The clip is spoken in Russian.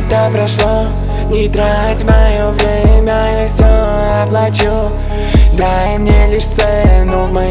это прошло. Не трать мое время, я все оплачу. Дай мне лишь сцену в моей